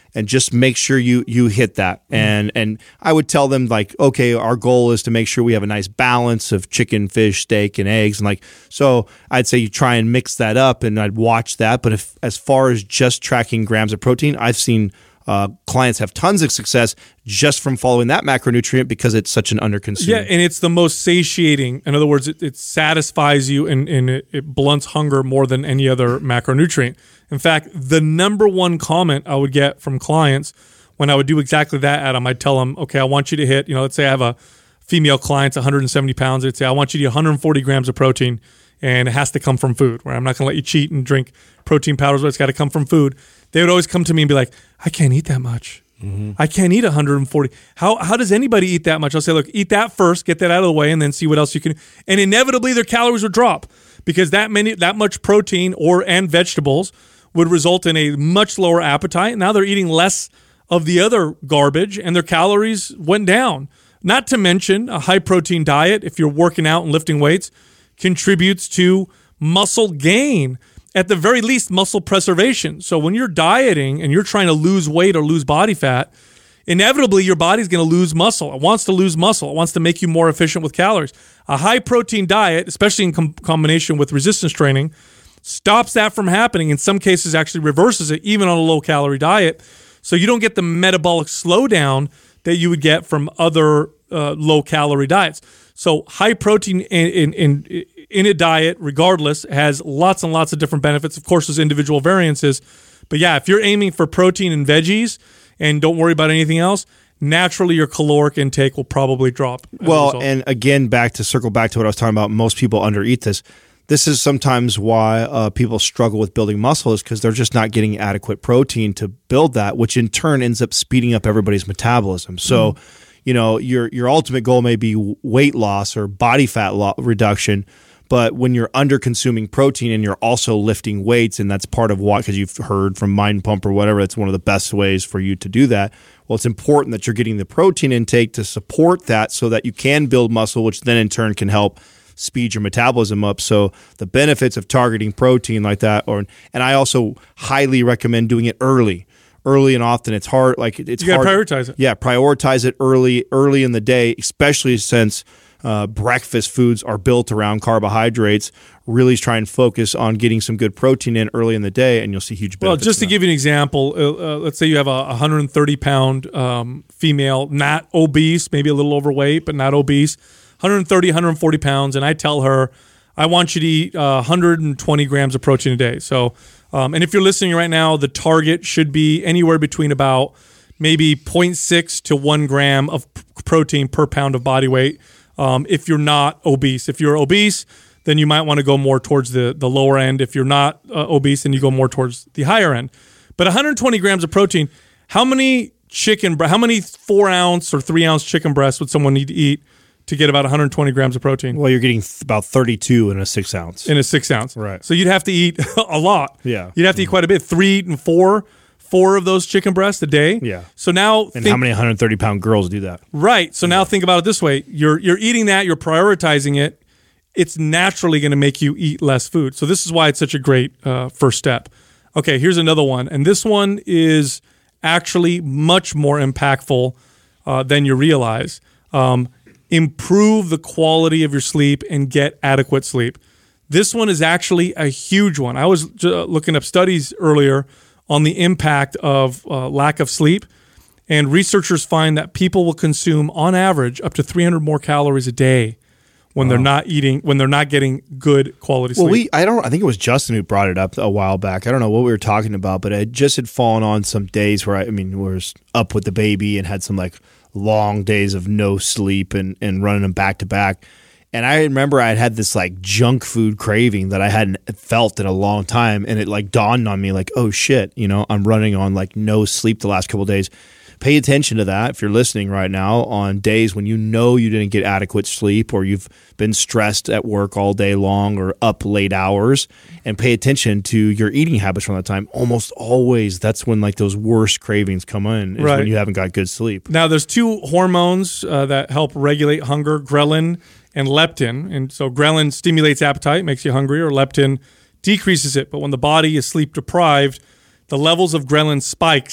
and just make sure you you hit that. And and I would tell them like, okay, our goal is to make sure we have a nice balance of chicken, fish, steak, and eggs. And like, so I'd say you try and mix that up, and I'd watch that. But if as far as just tracking grams of protein, I've seen uh, clients have tons of success just from following that macronutrient because it's such an underconsumed. Yeah, and it's the most satiating. In other words, it, it satisfies you and, and it, it blunts hunger more than any other macronutrient. In fact, the number one comment I would get from clients when I would do exactly that, Adam, I'd tell them, okay, I want you to hit, you know, let's say I have a female client, one hundred seventy pounds. I'd say, I want you to eat one hundred forty grams of protein, and it has to come from food, where I'm not going to let you cheat and drink protein powders, but it's got to come from food. They would always come to me and be like, I can't eat that much. Mm-hmm. I can't eat one hundred forty. How how does anybody eat that much? I'll say, look, eat that first, get that out of the way, and then see what else you can. And inevitably, their calories would drop because that many that much protein or and vegetables would result in a much lower appetite. Now they're eating less of the other garbage, and their calories went down. Not to mention a high-protein diet, if you're working out and lifting weights, contributes to muscle gain. At the very least, muscle preservation. So when you're dieting and you're trying to lose weight or lose body fat, inevitably your body's going to lose muscle. It wants to lose muscle. It wants to make you more efficient with calories. A high-protein diet, especially in com- combination with resistance training, stops that from happening. In some cases, actually reverses it, even on a low-calorie diet. So you don't get the metabolic slowdown that you would get from other uh, low-calorie diets. So high protein in, in, in, in a diet, regardless, has lots and lots of different benefits. Of course, there's individual variances. But yeah, if you're aiming for protein and veggies and don't worry about anything else, naturally your caloric intake will probably drop. Well, and again, back to circle back to what I was talking about, most people undereat this. This is sometimes why uh, people struggle with building muscle, is because they're just not getting adequate protein to build that, which in turn ends up speeding up everybody's metabolism. So, mm. you know, your your ultimate goal may be weight loss or body fat lo- reduction, but when you're under consuming protein and you're also lifting weights, and that's part of why, because you've heard from Mind Pump or whatever, it's one of the best ways for you to do that. Well, it's important that you're getting the protein intake to support that so that you can build muscle, which then in turn can help speed your metabolism up. So the benefits of targeting protein like that, or and I also highly recommend doing it early, early and often. It's hard, like it's you hard. You gotta prioritize it. Yeah, prioritize it early, early in the day, especially since uh, breakfast foods are built around carbohydrates. Really try and focus on getting some good protein in early in the day, and you'll see huge benefits. Well, just to give you an example, uh, uh, let's say you have a one hundred thirty pound um, female, not obese, maybe a little overweight, but not obese. one hundred thirty, one hundred forty pounds, and I tell her, I want you to eat uh, one hundred twenty grams of protein a day. So, um, and if you're listening right now, the target should be anywhere between about maybe zero point six to one gram of p- protein per pound of body weight. Um, if you're not obese, if you're obese, then you might want to go more towards the, the lower end. If you're not uh, obese, then you go more towards the higher end. But one hundred twenty grams of protein, how many chicken, how many four ounce or three ounce chicken breasts would someone need to eat to get about one hundred twenty grams of protein? Well, you're getting th- about thirty-two in a six ounce. In a six ounce. Right. So you'd have to eat a lot. Yeah. You'd have to eat quite a bit. Three and four, four of those chicken breasts a day. Yeah. So now And think, how many one hundred thirty pound girls do that? Right. So now think about it this way. You're you're eating that, you're prioritizing it. It's naturally going to make you eat less food. So this is why it's such a great uh, first step. Okay, here's another one. And this one is actually much more impactful uh, than you realize. Um, improve the quality of your sleep and get adequate sleep. This one is actually a huge one. I was uh, looking up studies earlier on the impact of uh, lack of sleep, and researchers find that people will consume, on average, up to three hundred more calories a day when wow. they're not eating, when they're not getting good quality sleep. Well, we I don't I think it was Justin who brought it up a while back. I don't know what we were talking about, but I just had fallen on some days where I, I mean, was up with the baby and had some like long days of no sleep and, and running them back to back. And I remember I had this like junk food craving that I hadn't felt in a long time. And it like dawned on me like, oh shit, you know, I'm running on like no sleep the last couple of days. Pay attention to that if you're listening right now on days when you know you didn't get adequate sleep or you've been stressed at work all day long or up late hours, and pay attention to your eating habits from that time. Almost always that's when like those worst cravings come in, is right. when you haven't got good sleep. Now there's two hormones uh, that help regulate hunger, ghrelin and leptin. And so ghrelin stimulates appetite, makes you hungry, or leptin decreases it. But when the body is sleep deprived, the levels of ghrelin spikes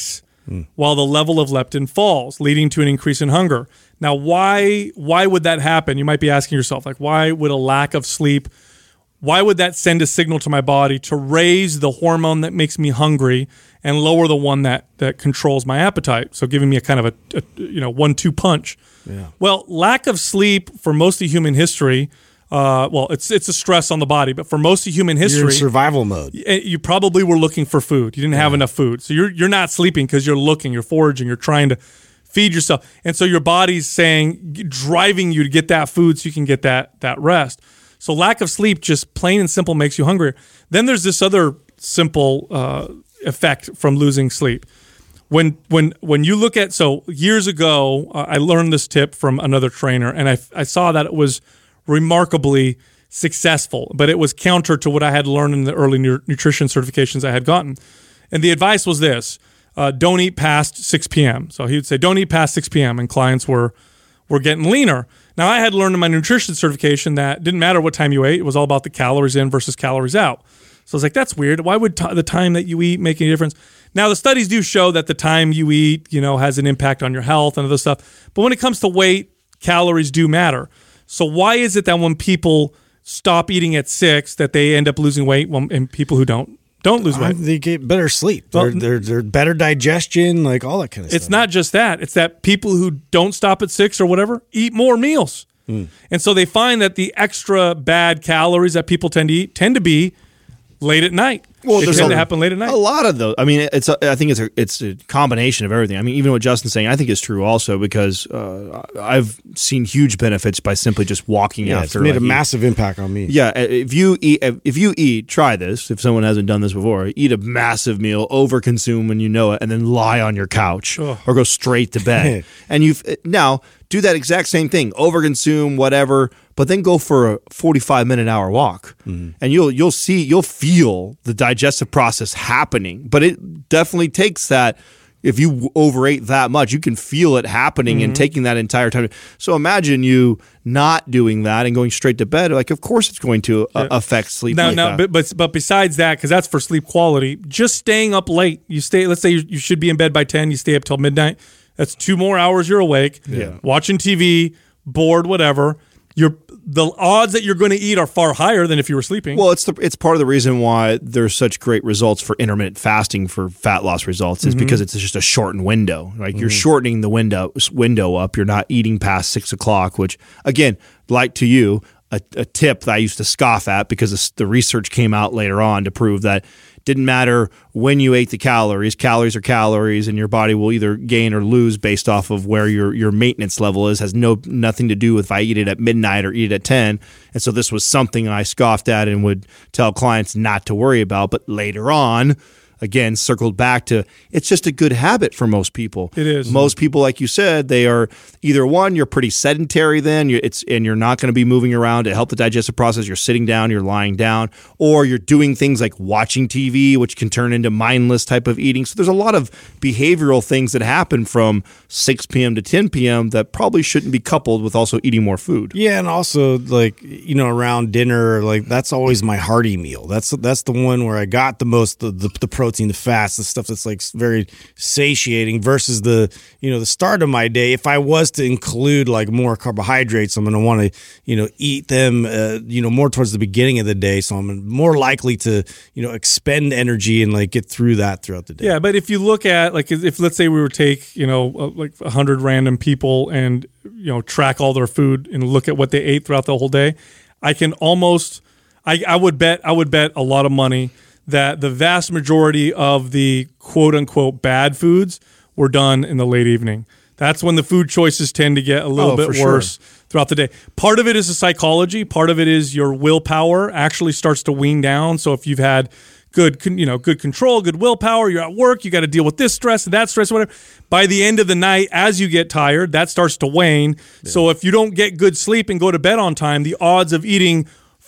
mm. while the level of leptin falls, leading to an increase in hunger. Now, why why would that happen? You might be asking yourself, like, why would a lack of sleep, why would that send a signal to my body to raise the hormone that makes me hungry and lower the one that, that controls my appetite? So giving me a kind of a, a you know one two punch. Yeah. Well, lack of sleep for most of human history, uh, well, it's it's a stress on the body, but for most of human history, you're in survival mode. You probably were looking for food. You didn't have yeah. enough food, so you're you're not sleeping because you're looking, you're foraging, you're trying to feed yourself, and so your body's saying, driving you to get that food so you can get that that rest. So lack of sleep, just plain and simple, makes you hungrier. Then there's this other simple uh, effect from losing sleep. When when when you look at, so years ago, uh, I learned this tip from another trainer, and I I saw that it was remarkably successful, but it was counter to what I had learned in the early nu- nutrition certifications I had gotten. And the advice was this: uh, don't eat past six p.m. So he would say, don't eat past six p.m. And clients were were getting leaner. Now, I had learned in my nutrition certification that it didn't matter what time you ate; it was all about the calories in versus calories out. So I was like, that's weird. Why would t- the time that you eat make any difference? Now, the studies do show that the time you eat, you know, has an impact on your health and other stuff. But when it comes to weight, calories do matter. So why is it that when people stop eating at six, that they end up losing weight, well, and people who don't don't lose weight? Uh, they get better sleep. They're, well, they're, they're better digestion, like all that kind of it's stuff. It's not just that. It's that people who don't stop at six or whatever eat more meals. Mm. And so they find that the extra bad calories that people tend to eat tend to be late at night. Well, they tend to happen late at night. A lot of those. I mean, it's. A, I think it's a. It's a combination of everything. I mean, even what Justin's saying, I think is true also, because uh, I've seen huge benefits by simply just walking yeah, after. It's made like, a massive eat. impact on me. Yeah, if you eat, if you eat, try this. If someone hasn't done this before, eat a massive meal, overconsume when you know it, and then lie on your couch Ugh. or go straight to bed. And you've now do that exact same thing, overconsume whatever. But then go for a forty-five minute hour walk, mm-hmm. and you'll you'll see you'll feel the digestive process happening. But it definitely takes that. If you overate that much, you can feel it happening mm-hmm. and taking that entire time. So imagine you not doing that and going straight to bed. Like, of course, it's going to uh, affect sleep. No, like no, that. but, but but besides that, because that's for sleep quality. Just staying up late. You stay. Let's say you, you should be in bed by ten. You stay up till midnight. That's two more hours you're awake. Yeah. Watching T V, bored, whatever. You're the odds that you're going to eat are far higher than if you were sleeping. Well, it's the it's part of the reason why there's such great results for intermittent fasting for fat loss results is mm-hmm. because it's just a shortened window. Like mm-hmm. you're shortening the window window up. You're not eating past six o'clock, which again, like to you, a, a tip that I used to scoff at because the research came out later on to prove that didn't matter when you ate the calories. Calories are calories, and your body will either gain or lose based off of where your, your maintenance level is. Has no nothing to do with if I eat it at midnight or eat it at ten. And so this was something I scoffed at and would tell clients not to worry about. But later on, again, circled back to it's just a good habit for most people. It is. Most people, like you said, they are either one, you're pretty sedentary then, you it's and you're not going to be moving around to help the digestive process. You're sitting down, you're lying down, or you're doing things like watching T V, which can turn into mindless type of eating. So there's a lot of behavioral things that happen from six p.m. to ten p.m. that probably shouldn't be coupled with also eating more food. Yeah, and also like, you know, around dinner, like that's always my hearty meal. That's that's the one where I got the most the the, the protein, the fats, the stuff that's like very satiating versus the, you know, the start of my day. If I was to include like more carbohydrates, I'm going to want to, you know, eat them, uh, you know, more towards the beginning of the day. So I'm more likely to, you know, expend energy and like get through that throughout the day. Yeah, but if you look at like, if let's say we were to take, you know, uh, like a hundred random people and, you know, track all their food and look at what they ate throughout the whole day, I can almost, I, I would bet, I would bet a lot of money that the vast majority of the quote-unquote bad foods were done in the late evening. That's when the food choices tend to get a little oh, bit worse sure. throughout the day. Part of it is the psychology. Part of it is your willpower actually starts to wean down. So if you've had good, you know, good control, good willpower, you're at work, you got to deal with this stress and that stress, whatever. By the end of the night, as you get tired, that starts to wane. Yeah. So if you don't get good sleep and go to bed on time, the odds of eating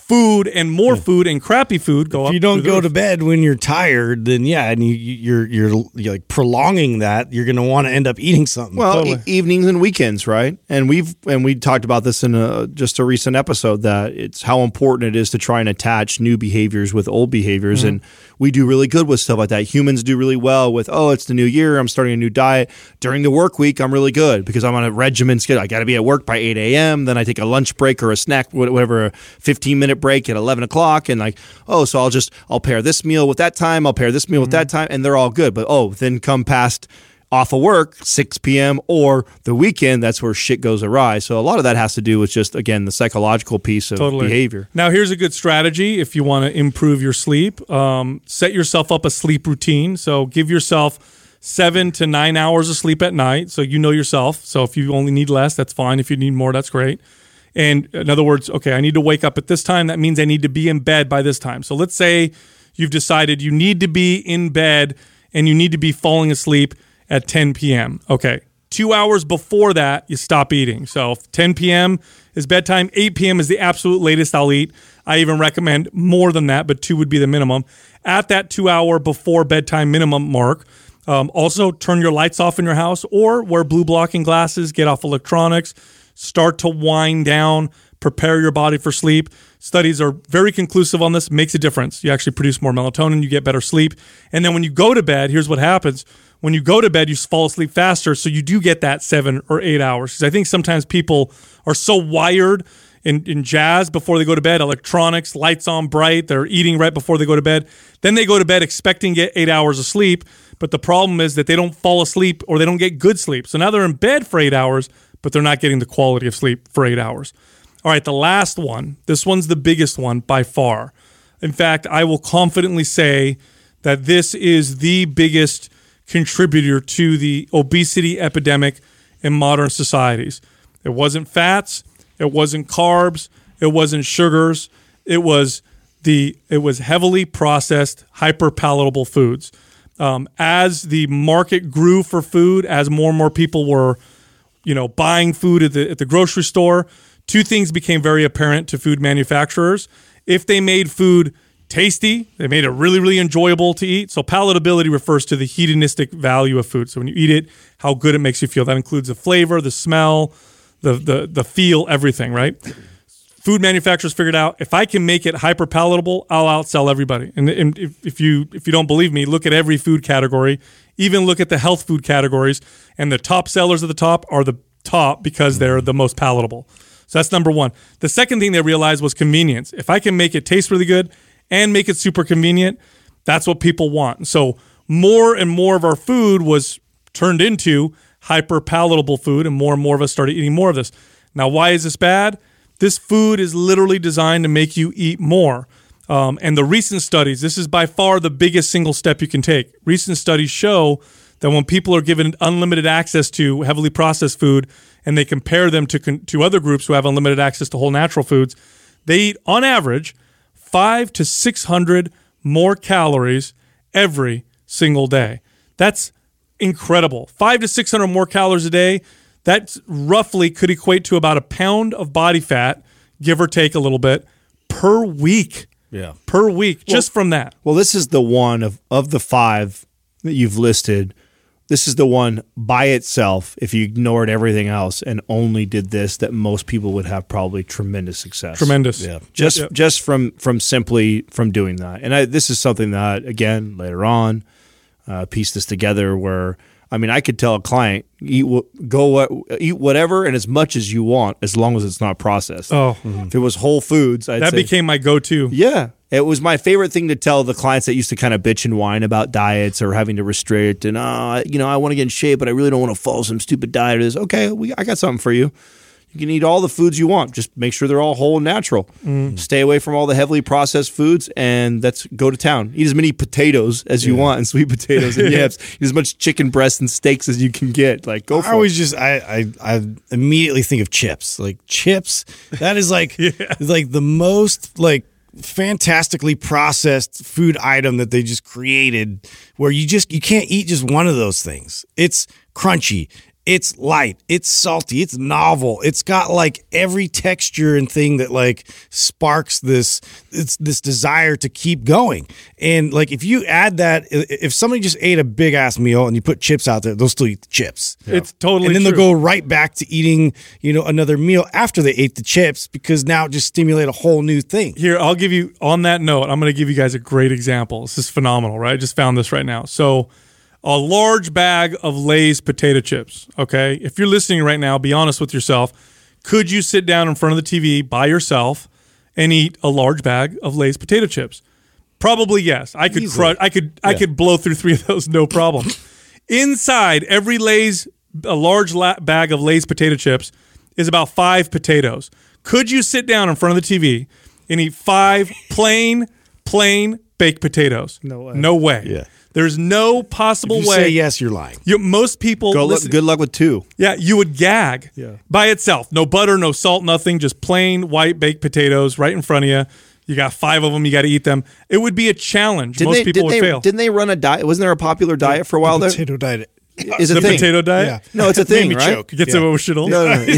food and more food and crappy food go up. If you don't through the go roof. to bed when you're tired, then yeah, and you, you're, you're you're like prolonging that. You're going to want to end up eating something. Well, Totally. e- evenings and weekends, right? And we've and we talked about this in a, just a recent episode that it's how important it is to try and attach new behaviors with old behaviors, Mm-hmm. and we do really good with stuff like that. Humans do really well with oh, it's the new year, I'm starting a new diet. During the work week, I'm really good because I'm on a regimen schedule. I got to be at work by eight a.m. Then I take a lunch break or a snack, whatever, a fifteen minute break at eleven o'clock, and like oh, so I'll just I'll pair this meal with that time, I'll pair this meal with that time, and they're all good. But oh, then come past off of work, six p.m. or the weekend, that's where shit goes awry. So a lot of that has to do with just, again, the psychological piece of Totally. behavior. Now, here's a good strategy if you want to improve your sleep. Um, set yourself up a sleep routine. So give yourself seven to nine hours of sleep at night. So you know yourself. So if you only need less, that's fine. If you need more, that's great. And in other words, okay, I need to wake up at this time. That means I need to be in bed by this time. So let's say you've decided you need to be in bed and you need to be falling asleep at ten p.m. Okay, two hours before that, you stop eating. So if ten p.m. is bedtime, eight p.m. is the absolute latest I'll eat. I even recommend more than that, but two would be the minimum. At that two-hour before bedtime minimum mark, um, also turn your lights off in your house or wear blue blocking glasses, get off electronics, start to wind down, prepare your body for sleep. Studies are very conclusive on this. Makes a difference. You actually produce more melatonin, you get better sleep. And then when you go to bed, here's what happens. When you go to bed, you fall asleep faster, so you do get that seven or eight hours. Because I think sometimes people are so wired in, in jazz before they go to bed, electronics, lights on bright, they're eating right before they go to bed. Then they go to bed expecting to get eight hours of sleep, but the problem is that they don't fall asleep or they don't get good sleep. So now they're in bed for eight hours, but they're not getting the quality of sleep for eight hours. All right, the last one. This one's the biggest one by far. In fact, I will confidently say that this is the biggest contributor to the obesity epidemic in modern societies. It wasn't fats, it wasn't carbs, it wasn't sugars, it was the it was heavily processed, hyper palatable foods. Um, as the market grew for food, as more and more people were, you know, buying food at the at the grocery store, two things became very apparent to food manufacturers. If they made food tasty, they made it really, really enjoyable to eat. So palatability refers to the hedonistic value of food. So when you eat it, how good it makes you feel. That includes the flavor, the smell, the the the feel, everything, right? Food manufacturers figured out if I can make it hyper palatable, I'll outsell everybody. And, and if, if you if you don't believe me, look at every food category. Even look at the health food categories, and the top sellers at the top are the top because they're the most palatable. So that's number one. The second thing they realized was convenience. If I can make it taste really good and make it super convenient, that's what people want. So more and more of our food was turned into hyper palatable food, and more and more of us started eating more of this. Now, why is this bad? This food is literally designed to make you eat more. Um, and the recent studies, this is by far the biggest single step you can take. Recent studies show that when people are given unlimited access to heavily processed food and they compare them to, to other groups who have unlimited access to whole natural foods, they eat, on average, five to six hundred more calories every single day. That's incredible. Five to six hundred more calories a day. That roughly could equate to about a pound of body fat, give or take a little bit, per week. Yeah. Per week, Well, just from that. Well, this is the one of, of the five that you've listed. This is the one by itself, if you ignored everything else and only did this, that most people would have probably tremendous success. Tremendous. Yeah. Just Yep. just from from simply from doing that. And I, this is something that, again, later on, uh, piece this together where, I mean, I could tell a client, eat wh- go what, eat whatever and as much as you want, as long as it's not processed. Oh, If it was whole foods, I'd that say, became my go-to. yeah. It was my favorite thing to tell the clients that used to kind of bitch and whine about diets or having to restrict and, oh, you know, I want to get in shape, but I really don't want to follow some stupid diet. Is okay, we, I got something for you. You can eat all the foods you want. Just make sure they're all whole and natural. Mm. Stay away from all the heavily processed foods, and that's go to town. Eat as many potatoes as you yeah. want, and sweet potatoes and yips. Eat as much chicken breast and steaks as you can get. Like go for I always it. just I, I I immediately think of chips. Like chips, that is like yeah. like the most like fantastically processed food item that they just created, where you just you can't eat just one of those things. It's crunchy. It's light, it's salty, it's novel. It's got like every texture and thing that like sparks this it's this desire to keep going. And like if you add that, if somebody just ate a big ass meal and you put chips out there, they'll still eat the chips. It's totally And then true. they'll go right back to eating, you know, another meal after they ate the chips because now it just stimulate a whole new thing. Here, I'll give you, on that note, I'm going to give you guys a great example. This is phenomenal, right? I just found this right now. So, a large bag of Lay's potato chips, okay? If you're listening right now, be honest with yourself. Could you sit down in front of the T V by yourself and eat a large bag of Lay's potato chips? Probably yes. I could crush, I could I could blow through three of those, no problem. Inside every Lay's, a large la- bag of Lay's potato chips is about five potatoes. Could you sit down in front of the T V and eat five plain, plain baked potatoes? No way. No way. Yeah. There's no possible If you way. say yes, you're lying. You, most people, Go listen, look, good luck with two. yeah, you would gag Yeah. by itself. No butter, no salt, nothing. Just plain white baked potatoes right in front of you. You got five of them. You got to eat them. It would be a challenge. Didn't most they, people didn't would they, fail. Didn't they run a diet? Wasn't there a popular diet for a while there? Potato diet. Is a the thing. potato diet? Yeah. No, it's a thing, Made me right? choke. Gets Yeah. emotional. No, no, no.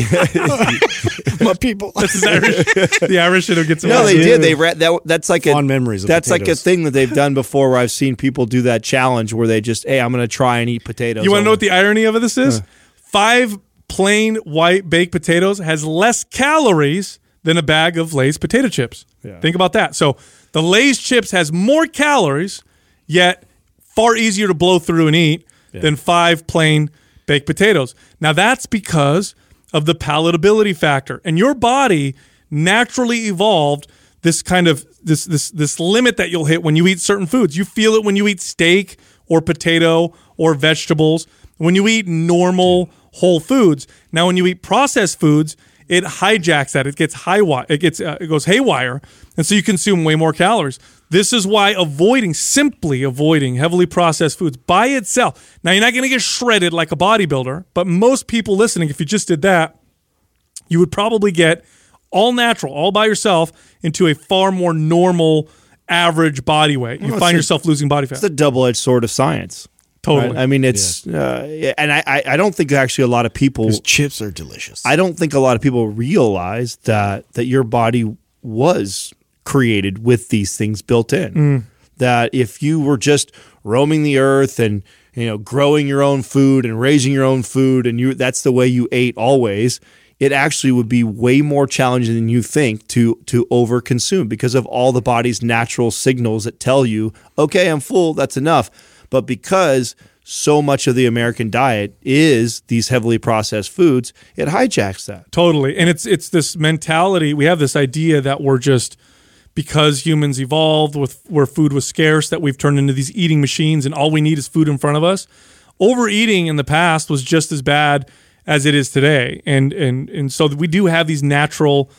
My people. That's his Irish. The Irish shit gets No, emotional. they did. They read that. That's like a Fond memories of That's like a potatoes. thing that they've done before, where I've seen people do that challenge where they just, hey, I'm going to try and eat potatoes. You want to know only. what the irony of this is? Five plain white baked potatoes has less calories than a bag of Lay's potato chips. Yeah. Think about that. So the Lay's chips has more calories, yet far easier to blow through and eat than five plain baked potatoes. Now that's because of the palatability factor. And your body naturally evolved this kind of this this this limit that you'll hit when you eat certain foods. You feel it when you eat steak or potato or vegetables. When you eat normal whole foods. Now when you eat processed foods, it hijacks that. It gets high it gets uh, it goes haywire, and so you consume way more calories. This is why avoiding, simply avoiding heavily processed foods by itself. Now, you're not going to get shredded like a bodybuilder, but most people listening, if you just did that, you would probably get all natural, all by yourself, into a far more normal, average body weight. You Well, find it's a- yourself losing body fat. It's a double-edged sword of science. Totally. Right? I mean, it's uh, and I, I I don't think actually a lot of people. Because chips are delicious. I don't think a lot of people realize that that your body was created with these things built in. Mm. That if you were just roaming the earth and you know growing your own food and raising your own food and you that's the way you ate always, it actually would be way more challenging than you think to to overconsume because of all the body's natural signals that tell you, okay, I'm full, that's enough. But because so much of the American diet is these heavily processed foods, it hijacks that. Totally. And it's it's this mentality. We have this idea that we're just, because humans evolved with where food was scarce, that we've turned into these eating machines and all we need is food in front of us. Overeating in the past was just as bad as it is today. And and and so we do have these natural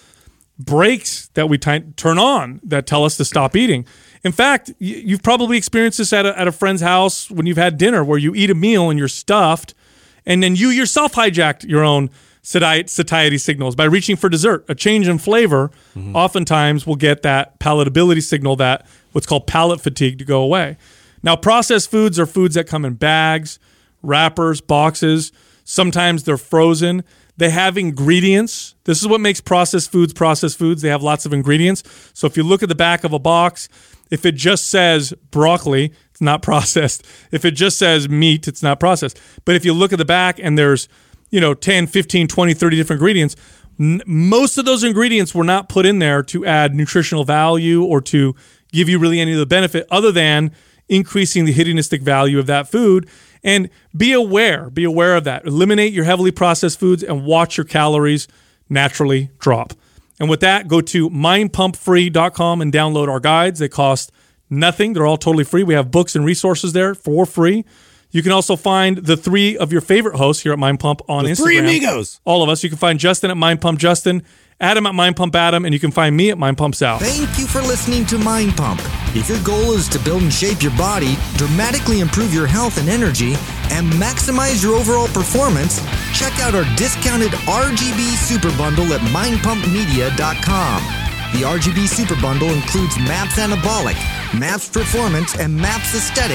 breaks that we t- turn on that tell us to stop eating. In fact, y- you've probably experienced this at a, at a friend's house when you've had dinner where you eat a meal and you're stuffed, and then you yourself hijacked your own sati- satiety signals by reaching for dessert. A change in flavor oftentimes will get that palatability signal, that what's called palate fatigue, to go away. Now, processed foods are foods that come in bags, wrappers, boxes. Sometimes they're frozen. They have ingredients. This is what makes processed foods processed foods. They have lots of ingredients. So if you look at the back of a box, if it just says broccoli, it's not processed. If it just says meat, it's not processed. But if you look at the back and there's, you know, ten, fifteen, twenty, thirty different ingredients, n- most of those ingredients were not put in there to add nutritional value or to give you really any of the benefit other than increasing the hedonistic value of that food. And be aware, be aware of that. Eliminate your heavily processed foods and watch your calories naturally drop. And with that, go to mind pump free dot com and download our guides. They cost nothing. They're all totally free. We have books and resources there for free. You can also find the three of your favorite hosts here at Mind Pump on The Instagram. three amigos. All of us. You can find Justin at Mind Pump Justin, Adam at Mind Pump Adam, and you can find me at Mind Pump Sal. Thank you for listening to Mind Pump. If your goal is to build and shape your body, dramatically improve your health and energy, and maximize your overall performance, check out our discounted R G B Super Bundle at mind pump media dot com. The R G B Super Bundle includes MAPS Anabolic, MAPS Performance, and MAPS Aesthetic,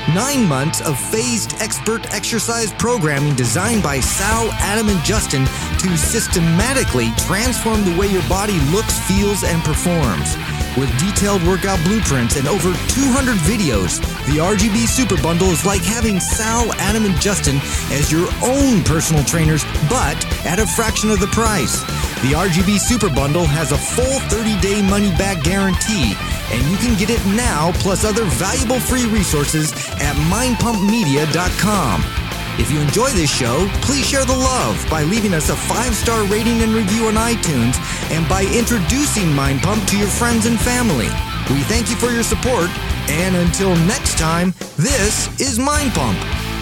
Nine months of phased expert exercise programming designed by Sal, Adam, and Justin to systematically transform the way your body looks, feels, and performs. With detailed workout blueprints and over two hundred videos, the R G B Super Bundle is like having Sal, Adam, and Justin as your own personal trainers, but at a fraction of the price. The R G B Super Bundle has a full thirty-day money-back guarantee, and you can get it now plus other valuable free resources at mind pump media dot com. If you enjoy this show, please share the love by leaving us a five-star rating and review on iTunes and by introducing Mind Pump to your friends and family. We thank you for your support, and until next time, this is Mind Pump.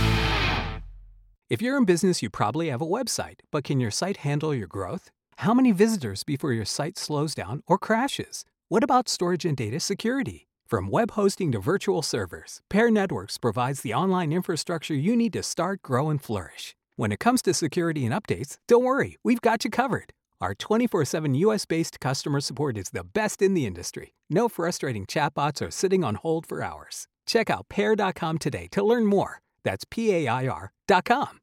If you're in business, you probably have a website, but can your site handle your growth? How many visitors before your site slows down or crashes? What about storage and data security? From web hosting to virtual servers, Pair Networks provides the online infrastructure you need to start, grow, and flourish. When it comes to security and updates, don't worry, we've got you covered. Our twenty-four seven U S-based customer support is the best in the industry. No frustrating chatbots or sitting on hold for hours. Check out pair dot com today to learn more. That's P A I R dot com.